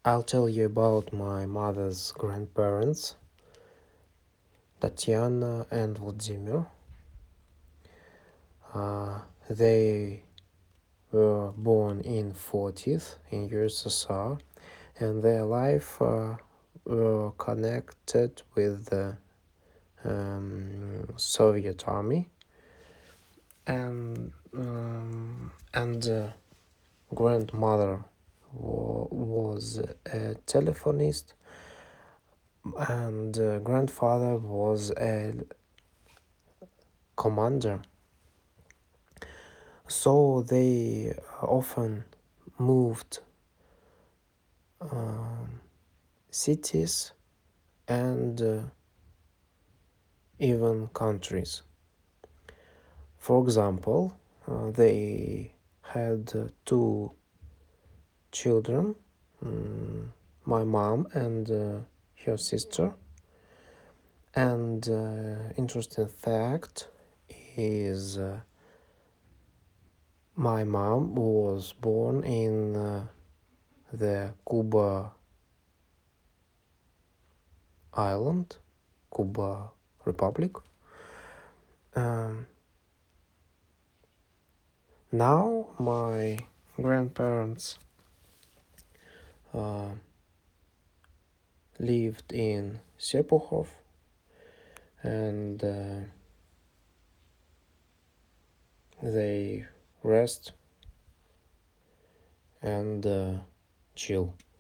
I'll tell you about my mother's grandparents, Tatiana and Vladimir. They were born in 40s in USSR, and their life were connected with the Soviet army, and grandmother was a telephonist, and grandfather was a commander. So they often moved cities and even countries. For example, they had two children, my mom and her sister. And interesting fact is my mom was born in the Cuba island, Cuba Republic. Um, Now my grandparents uh, lived in Serpukhov, and they rest and chill.